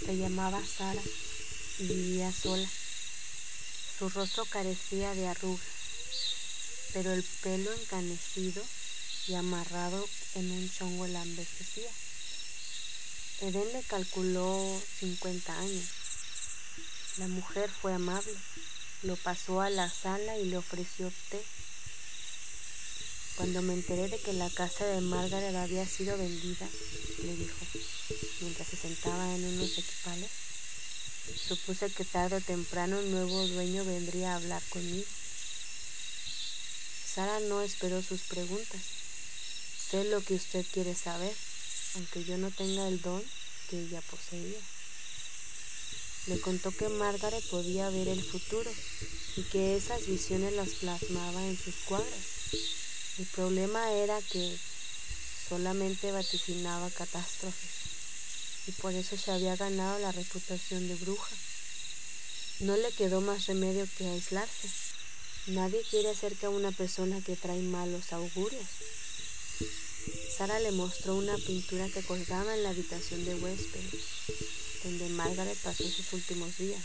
Se llamaba Sara y vivía sola. Su rostro carecía de arrugas, pero el pelo encanecido y amarrado en un chongo la envejecía. Edén le calculó 50 años. La mujer fue amable, lo pasó a la sala y le ofreció té. Cuando me enteré de que la casa de Margaret había sido vendida, le dijo, mientras se sentaba en unos equipales, supuse que tarde o temprano el nuevo dueño vendría a hablar conmigo. Sara no esperó sus preguntas. Sé lo que usted quiere saber, aunque yo no tenga el don que ella poseía. Le contó que Margaret podía ver el futuro y que esas visiones las plasmaba en sus cuadros. El problema era que solamente vaticinaba catástrofes y por eso se había ganado la reputación de bruja. No le quedó más remedio que aislarse. Nadie quiere acerca a una persona que trae malos augurios. Sara le mostró una pintura que colgaba en la habitación de huéspedes, donde Margaret pasó sus últimos días.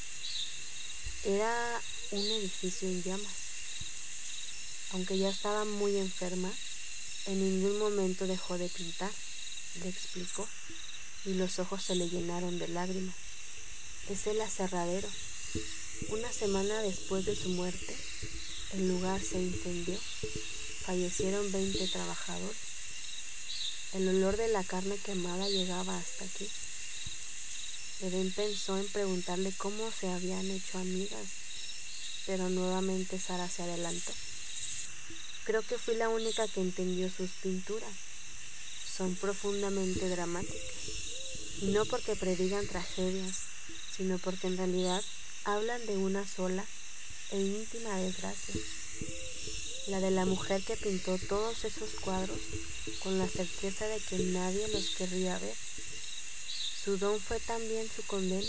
Era un edificio en llamas. Aunque ya estaba muy enferma, en ningún momento dejó de pintar, le explicó, y los ojos se le llenaron de lágrimas. Es el aserradero. Una semana después de su muerte, el lugar se incendió. Fallecieron 20 trabajadores. El olor de la carne quemada llegaba hasta aquí. Edén pensó en preguntarle cómo se habían hecho amigas, pero nuevamente Sara se adelantó. Creo que fui la única que entendió sus pinturas. Son profundamente dramáticas, y no porque predigan tragedias, sino porque en realidad hablan de una sola e íntima desgracia, la de la mujer que pintó todos esos cuadros con la certeza de que nadie los querría ver. Su don fue también su condena.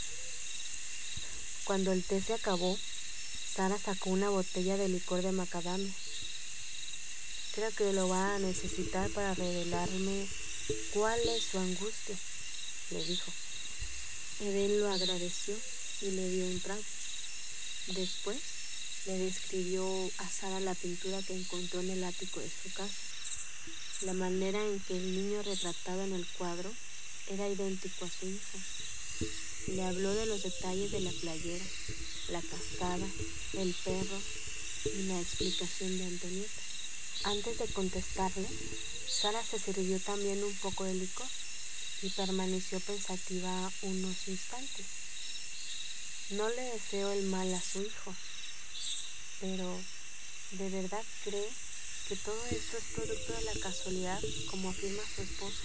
Cuando el té se acabó, Sara sacó una botella de licor de macadamia. Creo que lo va a necesitar para revelarme cuál es su angustia, le dijo. Edén lo agradeció y le dio un trago. Después le describió a Sara la pintura que encontró en el ático de su casa. La manera en que el niño retratado en el cuadro era idéntico a su hijo. Le habló de los detalles de la playera, la cascada, el perro y la explicación de Antonieta. Antes de contestarle, Sara se sirvió también un poco de licor y permaneció pensativa unos instantes. No le deseo el mal a su hijo, pero ¿de verdad cree que todo esto es producto de la casualidad, como afirma su esposo?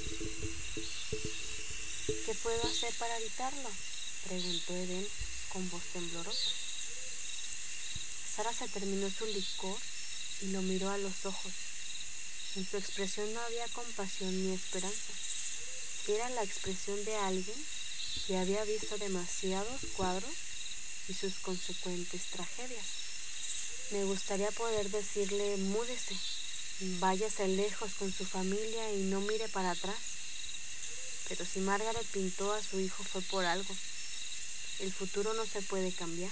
¿Qué puedo hacer para evitarlo?, preguntó Edén con voz temblorosa. Sara se terminó su licor y lo miró a los ojos. En su expresión no había compasión ni esperanza. Era la expresión de alguien que había visto demasiados cuadros y sus consecuentes tragedias. Me gustaría poder decirle, múdese, váyase lejos con su familia y no mire para atrás. Pero si Margaret pintó a su hijo fue por algo. El futuro no se puede cambiar.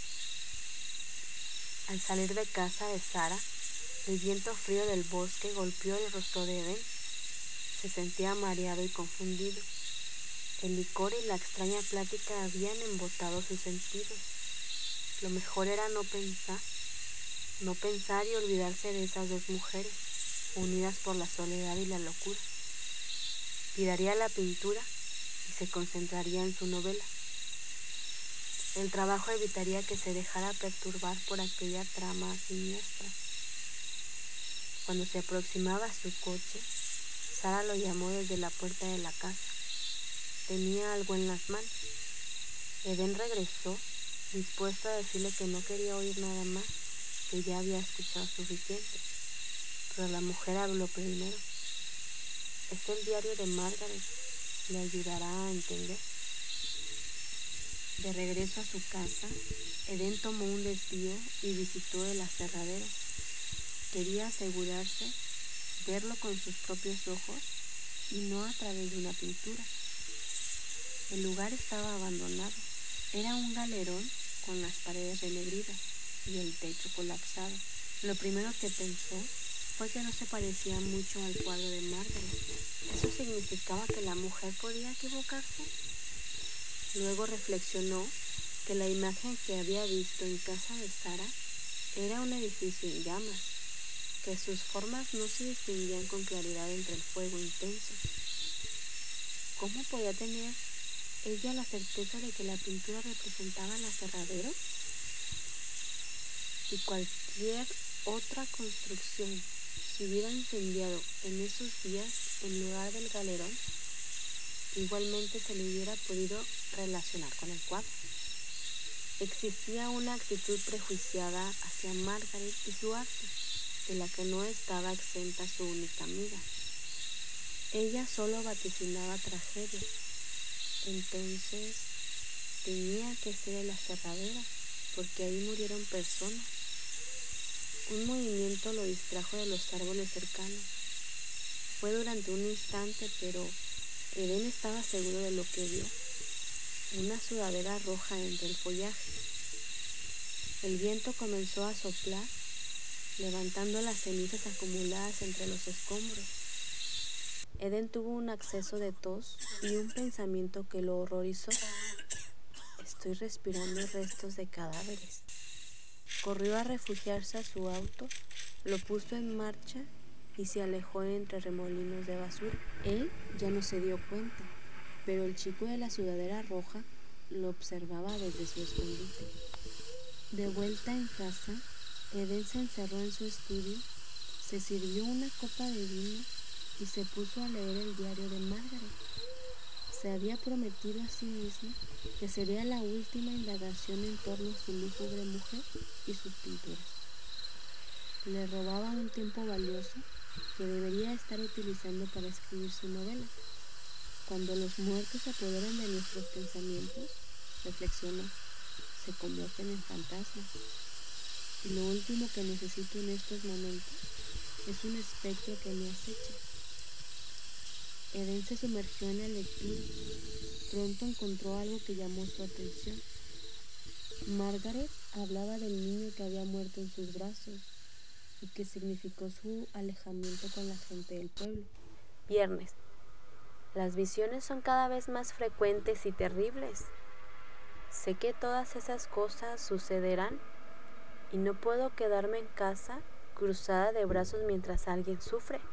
Al salir de casa de Sara, el viento frío del bosque golpeó el rostro de Edén. Se sentía mareado y confundido. El licor y la extraña plática habían embotado sus sentidos. Lo mejor era no pensar y olvidarse de esas dos mujeres, unidas por la soledad y la locura. Tiraría la pintura y se concentraría en su novela. El trabajo evitaría que se dejara perturbar por aquella trama siniestra. Cuando se aproximaba a su coche, Sara lo llamó desde la puerta de la casa. Tenía algo en las manos. Edén regresó, dispuesto a decirle que no quería oír nada más, que ya había escuchado suficiente. Pero la mujer habló primero. Es el diario de Margaret, le ayudará a entender. De regreso a su casa, Edén tomó un desvío y visitó el aserradero. Quería asegurarse, verlo con sus propios ojos y no a través de una pintura. El lugar estaba abandonado. Era un galerón con las paredes renegridas y el techo colapsado. Lo primero que pensó fue que no se parecía mucho al cuadro de Margaret. ¿Eso significaba que la mujer podía equivocarse? Luego reflexionó que la imagen que había visto en casa de Sara era un edificio en llamas, que sus formas no se distinguían con claridad entre el fuego intenso. ¿Cómo podía tener ella la certeza de que la pintura representaba el aserradero? Si cualquier otra construcción se hubiera incendiado en esos días en lugar del galerón, igualmente se le hubiera podido relacionar con el cuadro. Existía una actitud prejuiciada hacia Margaret y su arte, de la que no estaba exenta su única amiga. Ella solo vaticinaba tragedias, entonces tenía que ser el aserradero, porque ahí murieron personas. Un movimiento lo distrajo de los árboles cercanos. Fue durante un instante, pero Eden estaba seguro de lo que vio. Una sudadera roja entre el follaje. El viento comenzó a soplar, levantando las cenizas acumuladas entre los escombros. Eden tuvo un acceso de tos y un pensamiento que lo horrorizó. Estoy respirando restos de cadáveres. Corrió a refugiarse a su auto, lo puso en marcha y se alejó entre remolinos de basura. Él ya no se dio cuenta, pero el chico de la sudadera roja lo observaba desde su escondite. De vuelta en casa, Eden se encerró en su estudio, se sirvió una copa de vino y se puso a leer el diario de Margaret. Se había prometido a sí mismo que sería la última indagación en torno a su lúgubre mujer y sus pinturas. Le robaba un tiempo valioso que debería estar utilizando para escribir su novela. Cuando los muertos se apoderan de nuestros pensamientos, reflexionó, se convierten en fantasmas. Y lo último que necesito en estos momentos es un espectro que me aceche. Eden se sumergió en la lectura. Pronto encontró algo que llamó su atención. Margaret hablaba del niño que había muerto en sus brazos y que significó su alejamiento con la gente del pueblo. Viernes. Las visiones son cada vez más frecuentes y terribles. Sé que todas esas cosas sucederán y no puedo quedarme en casa cruzada de brazos mientras alguien sufre.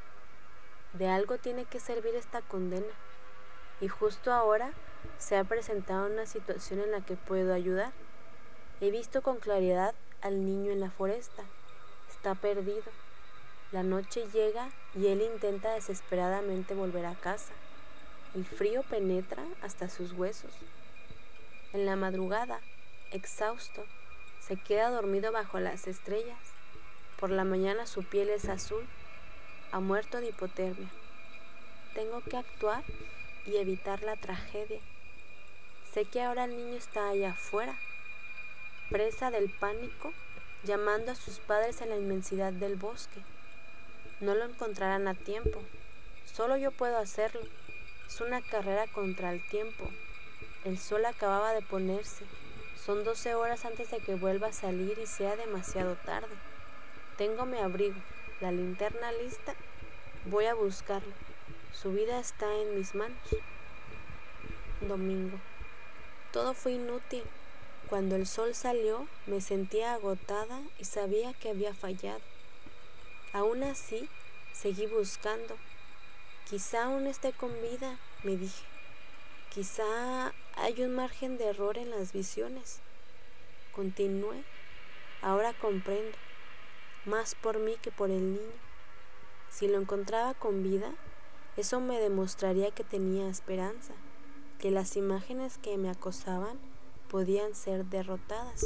De algo tiene que servir esta condena, y justo ahora se ha presentado una situación en la que puedo ayudar. He visto con claridad al niño en la foresta. Está perdido. La noche llega y él intenta desesperadamente volver a casa. El frío penetra hasta sus huesos. En la madrugada, exhausto, se queda dormido bajo las estrellas. Por la mañana su piel es azul. Ha muerto de hipotermia. Tengo que actuar y evitar la tragedia. Sé que ahora el niño está allá afuera, presa del pánico, llamando a sus padres en la inmensidad del bosque. No lo encontrarán a tiempo. Solo yo puedo hacerlo. Es una carrera contra el tiempo. El sol acababa de ponerse. Son 12 horas antes de que vuelva a salir y sea demasiado tarde. Tengo mi abrigo, la linterna lista. Voy a buscarlo. Su vida está en mis manos. Domingo. Todo fue inútil. Cuando el sol salió, me sentía agotada y sabía que había fallado. Aún así, seguí buscando. Quizá aún esté con vida, me dije. Quizá hay un margen de error en las visiones. Continué. Ahora comprendo, más por mí que por el niño. Si lo encontraba con vida, eso me demostraría que tenía esperanza, que las imágenes que me acosaban podían ser derrotadas.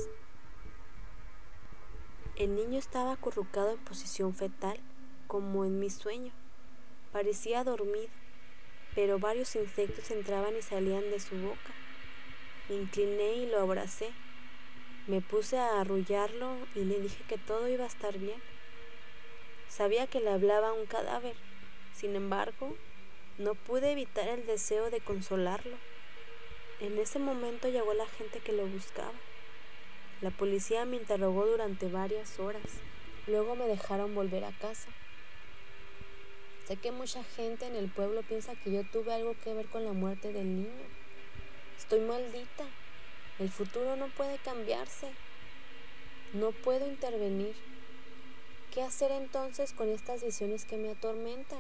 El niño estaba acurrucado en posición fetal, como en mi sueño. Parecía dormido, pero varios insectos entraban y salían de su boca. Me incliné y lo abracé. Me puse a arrullarlo y le dije que todo iba a estar bien. Sabía que le hablaba a un cadáver. Sin embargo, no pude evitar el deseo de consolarlo. En ese momento llegó la gente que lo buscaba. La policía me interrogó durante varias horas. Luego me dejaron volver a casa. Sé que mucha gente en el pueblo piensa que yo tuve algo que ver con la muerte del niño. Estoy maldita. El futuro no puede cambiarse. No puedo intervenir. ¿Qué hacer entonces con estas visiones que me atormentan?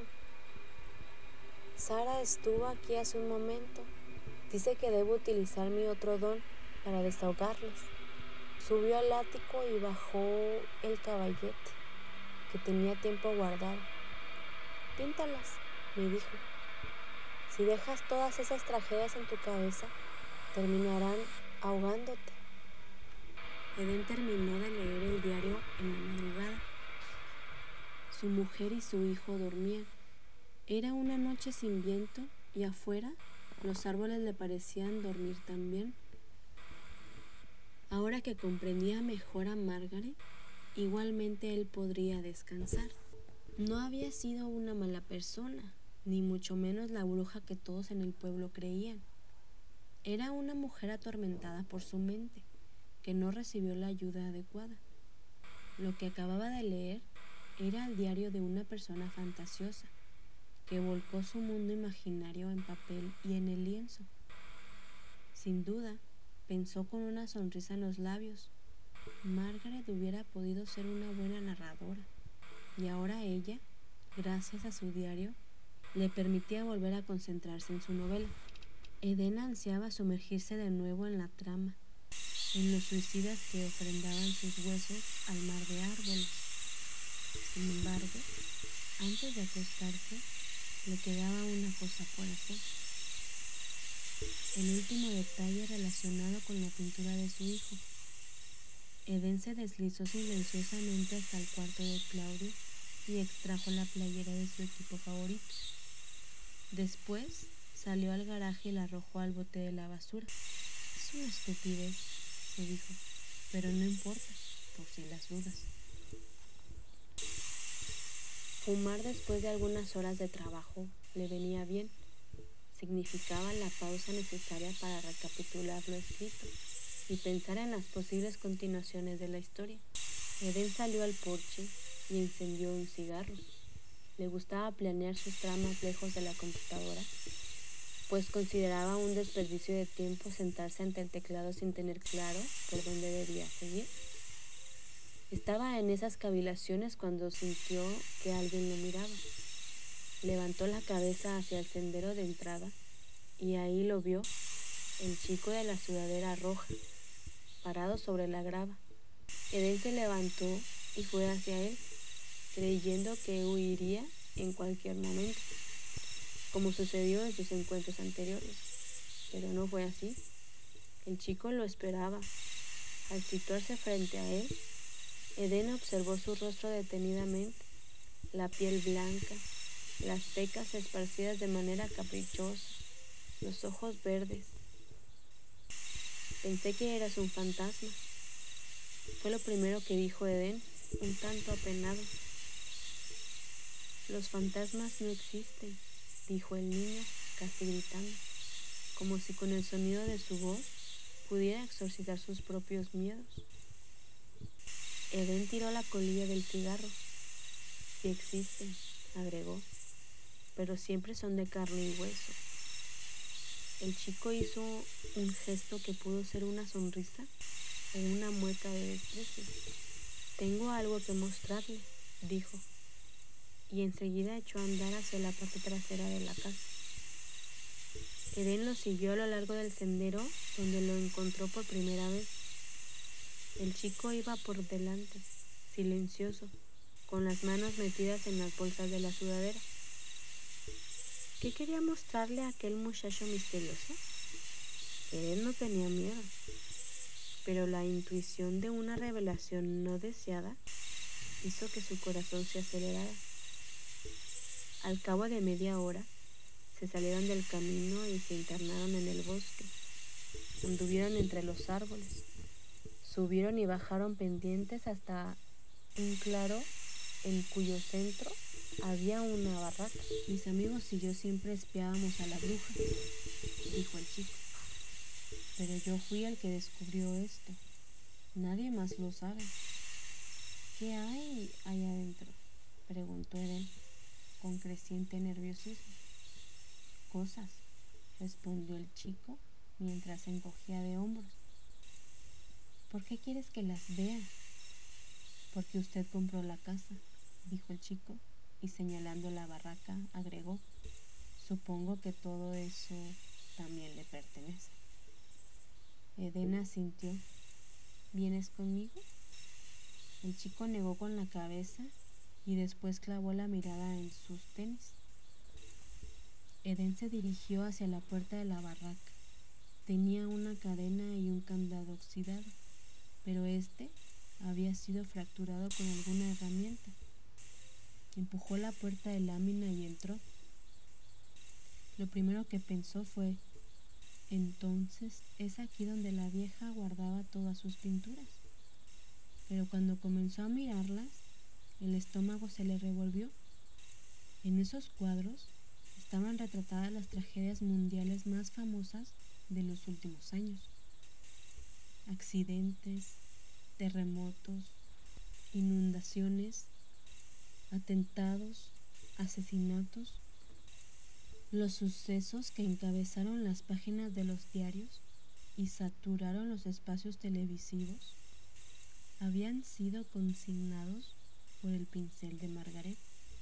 Sara estuvo aquí hace un momento. Dice que debo utilizar mi otro don para desahogarlas. Subió al ático y bajó el caballete que tenía tiempo guardado. Píntalas, me dijo. Si dejas todas esas tragedias en tu cabeza, terminarán ahogándote. Edén terminó de leer el diario en la madrugada. Su mujer y su hijo dormían. Era una noche sin viento y afuera los árboles le parecían dormir también. Ahora que comprendía mejor a Margaret, igualmente él podría descansar. No había sido una mala persona, ni mucho menos la bruja que todos en el pueblo creían. Era una mujer atormentada por su mente, que no recibió la ayuda adecuada. Lo que acababa de leer era el diario de una persona fantasiosa, que volcó su mundo imaginario en papel y en el lienzo. Sin duda, pensó con una sonrisa en los labios, Margaret hubiera podido ser una buena narradora, y ahora ella, gracias a su diario, le permitía volver a concentrarse en su novela. Edén ansiaba sumergirse de nuevo en la trama, en los suicidas que ofrendaban sus huesos al mar de árboles. Sin embargo, antes de acostarse, le quedaba una cosa por hacer. El último detalle relacionado con la pintura de su hijo. Edén se deslizó silenciosamente hasta el cuarto de Claudio y extrajo la playera de su equipo favorito. Después salió al garaje y la arrojó al bote de la basura. Es una estupidez, se dijo, pero no importa, por si las dudas. Fumar después de algunas horas de trabajo le venía bien. Significaba la pausa necesaria para recapitular lo escrito y pensar en las posibles continuaciones de la historia. Edén salió al porche y encendió un cigarro. Le gustaba planear sus tramas lejos de la computadora, pues consideraba un desperdicio de tiempo sentarse ante el teclado sin tener claro por dónde debía seguir. Estaba en esas cavilaciones cuando sintió que alguien lo miraba. Levantó la cabeza hacia el sendero de entrada y ahí lo vio, el chico de la sudadera roja, parado sobre la grava. Edén se levantó y fue hacia él, creyendo que huiría en cualquier momento, como sucedió en sus encuentros anteriores. Pero no fue así. El chico lo esperaba. Al situarse frente a él, Edén observó su rostro detenidamente, la piel blanca, las pecas esparcidas de manera caprichosa, los ojos verdes. Pensé que eras un fantasma, fue lo primero que dijo Edén, un tanto apenado. Los fantasmas no existen, dijo el niño, casi gritando, como si con el sonido de su voz pudiera exorcizar sus propios miedos. Edén tiró la colilla del cigarro. Sí existen, agregó, pero siempre son de carne y hueso. El chico hizo un gesto que pudo ser una sonrisa o una mueca de desprecio. Tengo algo que mostrarle, dijo, y enseguida echó a andar hacia la parte trasera de la casa. Edén lo siguió a lo largo del sendero, donde lo encontró por primera vez. El chico iba por delante, silencioso, con las manos metidas en las bolsas de la sudadera. ¿Qué quería mostrarle a aquel muchacho misterioso? Edén no tenía miedo, pero la intuición de una revelación no deseada hizo que su corazón se acelerara. Al cabo de media hora, se salieron del camino y se internaron en el bosque. Anduvieron entre los árboles. Subieron y bajaron pendientes hasta un claro en cuyo centro había una barraca. Mis amigos y yo siempre espiábamos a la bruja, dijo el chico. pero yo fui el que descubrió esto. Nadie más lo sabe. ¿Qué hay allá adentro?, preguntó Eden con creciente nerviosismo. Cosas, respondió el chico mientras se encogía de hombros. ¿Por qué quieres que las vea? Porque usted compró la casa, dijo el chico, y señalando la barraca agregó: supongo que todo eso también le pertenece. Eden asintió. ¿Vienes conmigo? El chico negó con la cabeza y después clavó la mirada en sus tenis. Eden se dirigió hacia la puerta de la barraca. Tenía una cadena y un candado oxidado, pero este había sido fracturado con alguna herramienta. Empujó la puerta de lámina y entró. Lo primero que pensó fue: entonces es aquí donde la vieja guardaba todas sus pinturas. Pero cuando comenzó a mirarlas, el estómago se le revolvió. En esos cuadros estaban retratadas las tragedias mundiales más famosas de los últimos años. Accidentes, terremotos, inundaciones, atentados, asesinatos. Los sucesos que encabezaron las páginas de los diarios y saturaron los espacios televisivos habían sido consignados por el pincel de Margaret,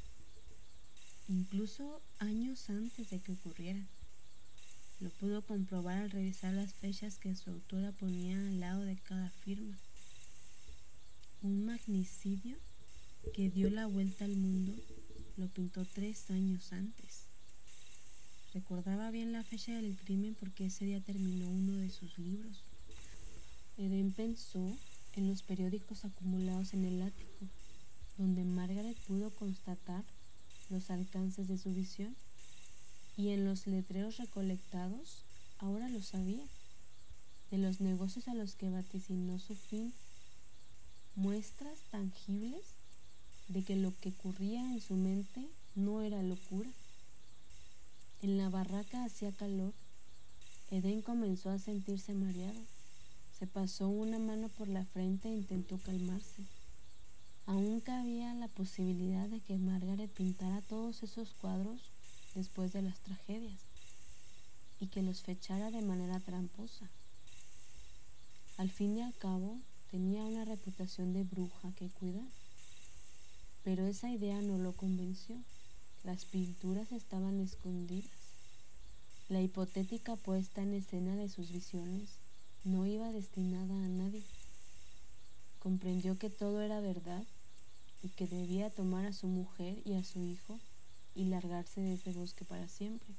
incluso años antes de que ocurrieran. Lo pudo comprobar al revisar las fechas que su autora ponía al lado de cada firma. Un magnicidio que dio la vuelta al mundo lo pintó 3 años antes. Recordaba bien la fecha del crimen porque ese día terminó uno de sus libros. Eden pensó en los periódicos acumulados en el ático, donde Margaret pudo constatar los alcances de su visión, y en los letreros recolectados, ahora lo sabía, de los negocios a los que vaticinó su fin, muestras tangibles de que lo que ocurría en su mente no era locura. En la barraca hacía calor. Eden comenzó a sentirse mareado. Se pasó una mano por la frente e intentó calmarse. Aún cabía la posibilidad de que Margaret pintara todos esos cuadros después de las tragedias y que los fechara de manera tramposa. Al fin y al cabo, tenía una reputación de bruja que cuidar. Pero esa idea no lo convenció. Las pinturas estaban escondidas. La hipotética puesta en escena de sus visiones no iba destinada a nadie. Comprendió que todo era verdad y que debía tomar a su mujer y a su hijo y largarse de ese bosque para siempre.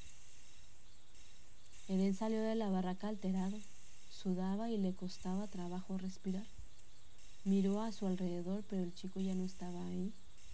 Eden salió de la barraca alterado. Sudaba y le costaba trabajo respirar. Miró a su alrededor, pero el chico ya no estaba ahí.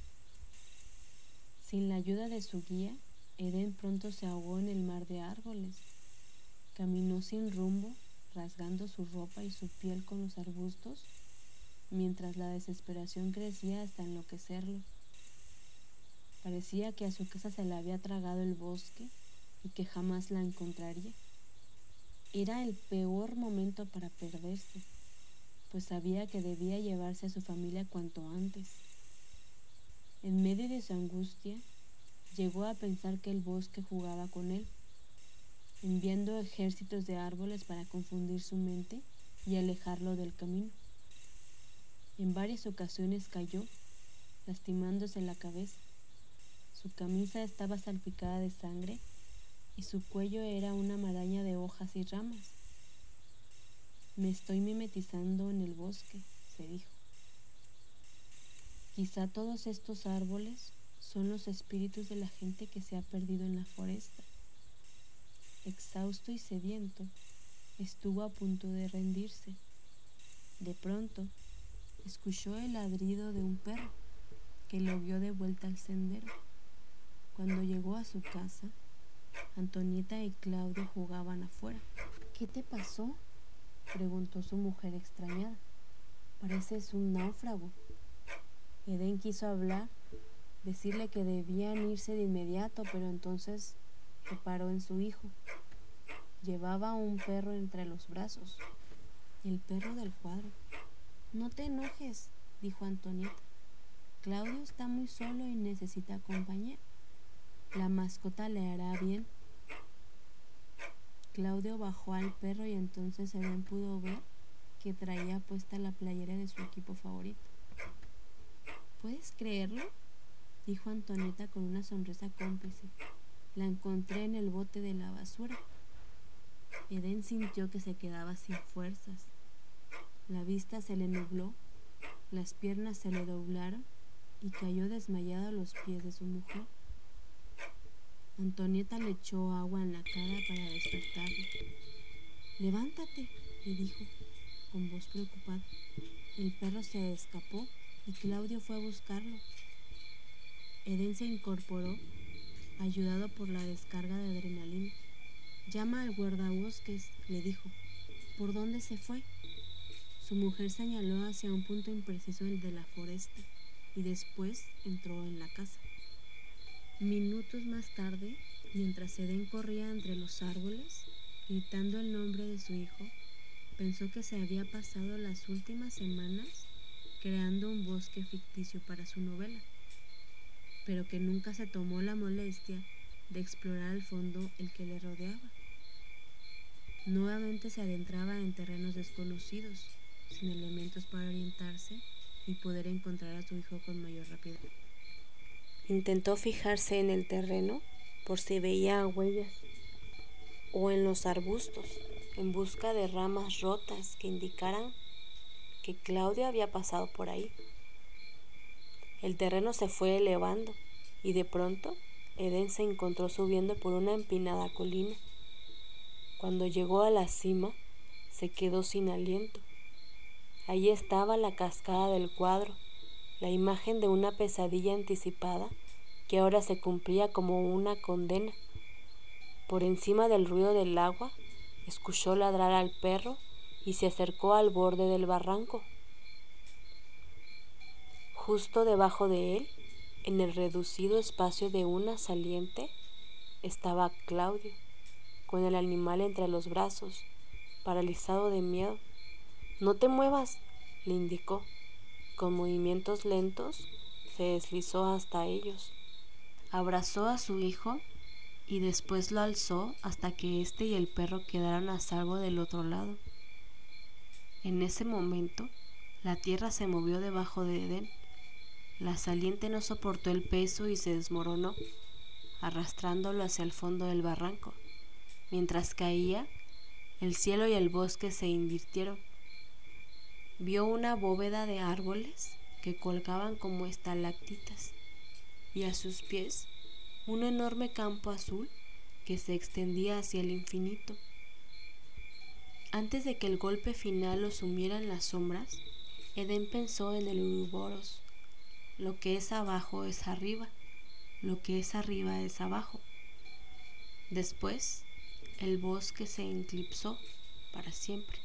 Sin la ayuda de su guía, Eden pronto se ahogó en el mar de árboles. Caminó sin rumbo, rasgando su ropa y su piel con los arbustos, mientras la desesperación crecía hasta enloquecerlo. Parecía que a su casa se la había tragado el bosque y que jamás la encontraría. Era el peor momento para perderse, pues sabía que debía llevarse a su familia cuanto antes. En medio de su angustia, llegó a pensar que el bosque jugaba con él, enviando ejércitos de árboles para confundir su mente y alejarlo del camino. En varias ocasiones cayó, lastimándose la cabeza. Su camisa estaba salpicada de sangre y su cuello era una maraña de hojas y ramas. Me estoy mimetizando en el bosque, se dijo. Quizá todos estos árboles son los espíritus de la gente que se ha perdido en la foresta. Exhausto y sediento, estuvo a punto de rendirse. De pronto, escuchó el ladrido de un perro que lo guió de vuelta al sendero. Cuando llegó a su casa, Antonieta y Claudio jugaban afuera. ¿Qué te pasó?, preguntó su mujer extrañada. Pareces un náufrago. Eden quiso hablar, decirle que debían irse de inmediato, pero entonces reparó en su hijo. Llevaba un perro entre los brazos, el perro del cuadro. No te enojes, dijo Antonieta. Claudio está muy solo y necesita compañía. La mascota le hará bien. Claudio bajó al perro y entonces Edén pudo ver que traía puesta la playera de su equipo favorito. ¿Puedes creerlo?, dijo Antonieta con una sonrisa cómplice. La encontré en el bote de la basura. Edén sintió que se quedaba sin fuerzas. La vista se le nubló, las piernas se le doblaron y cayó desmayado a los pies de su mujer. Antonieta le echó agua en la cara para despertarlo. «Levántate», le dijo, con voz preocupada. El perro se escapó y Claudio fue a buscarlo. Edén se incorporó, ayudado por la descarga de adrenalina. «Llama al guardabosques», le dijo. «¿Por dónde se fue?». Su mujer señaló hacia un punto impreciso de la foresta y después entró en la casa. Minutos más tarde, mientras Edén corría entre los árboles, gritando el nombre de su hijo, pensó que se había pasado las últimas semanas creando un bosque ficticio para su novela, pero que nunca se tomó la molestia de explorar al fondo el que le rodeaba. Nuevamente se adentraba en terrenos desconocidos, sin elementos para orientarse y poder encontrar a su hijo con mayor rapidez. Intentó fijarse en el terreno por si veía huellas o en los arbustos, en busca de ramas rotas que indicaran que Claudio había pasado por ahí. El terreno se fue elevando y de pronto Edén se encontró subiendo por una empinada colina. Cuando llegó a la cima, se quedó sin aliento. Allí estaba la cascada del cuadro, la imagen de una pesadilla anticipada que ahora se cumplía como una condena. Por encima del ruido del agua, escuchó ladrar al perro y se acercó al borde del barranco. Justo debajo de él, en el reducido espacio de una saliente, estaba Claudio, con el animal entre los brazos, paralizado de miedo. «No te muevas», le indicó. Con movimientos lentos se deslizó hasta ellos. Abrazó a su hijo y después lo alzó hasta que éste y el perro quedaron a salvo del otro lado. En ese momento, la tierra se movió debajo de Edén. La saliente no soportó el peso y se desmoronó, arrastrándolo hacia el fondo del barranco. Mientras caía, el cielo y el bosque se invirtieron. Vio una bóveda de árboles que colgaban como estalactitas y a sus pies un enorme campo azul que se extendía hacia el infinito. Antes de que el golpe final lo sumiera en las sombras, Edén pensó en el Ouroboros. Lo que es abajo es arriba, lo que es arriba es abajo. Después, el bosque se eclipsó para siempre.